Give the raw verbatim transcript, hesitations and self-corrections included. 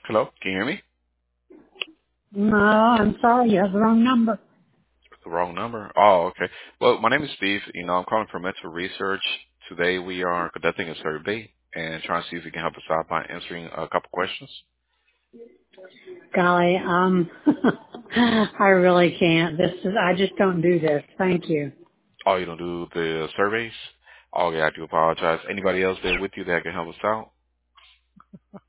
Hello, can you hear me? No, I'm sorry, you have the wrong number. The wrong number. Oh, okay. Well, my name is Steve. You know, I'm calling from Mental Research. Today we are conducting a survey and trying to see if you can help us out by answering a couple questions. Golly, um, I really can't. This is, I just don't do this. Thank you. Oh, you don't do the surveys? Okay, I do apologize. Anybody else there with you that can help us out?